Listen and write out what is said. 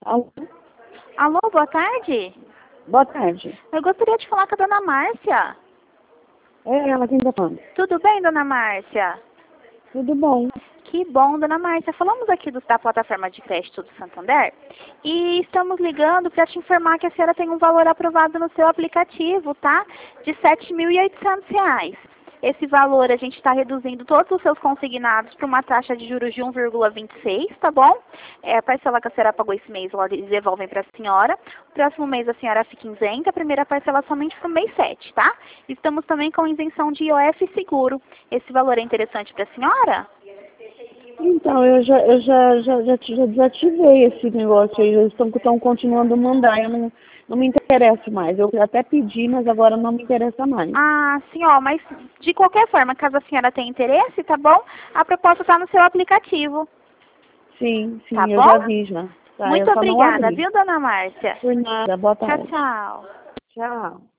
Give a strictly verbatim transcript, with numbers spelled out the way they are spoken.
Alô? Alô, boa tarde. Boa tarde. Eu gostaria de falar com a dona Márcia. É ela quem tá falando. Tudo bem, dona Márcia? Tudo bom. Que bom, dona Márcia. Falamos aqui do, da plataforma de crédito do Santander e estamos ligando para te informar que a senhora tem um valor aprovado no seu aplicativo, tá? De sete mil e oitocentos reais. Esse valor a gente está reduzindo todos os seus consignados para uma taxa de juros de um vírgula vinte e seis, tá bom? É, a parcela que a senhora pagou esse mês, eles devolvem para a senhora. O próximo mês a senhora fica isenta, a primeira parcela somente para o mês sete, tá? Estamos também com isenção de I O F seguro. Esse valor é interessante para a senhora? Então, eu já, eu já, já, já, já desativei esse negócio aí. Eles estão continuando a mandar. Eu não, não me interesso mais. Eu até pedi, mas agora não me interessa mais. Ah, sim, ó, mas de qualquer forma, caso a senhora tenha interesse, tá bom? A proposta está no seu aplicativo. Sim, sim, Tá eu bom? já vi já. Tá, Muito eu só não obrigada, abri. viu, dona Márcia? Por nada. Boa Tchau, tarde. tchau. Tchau.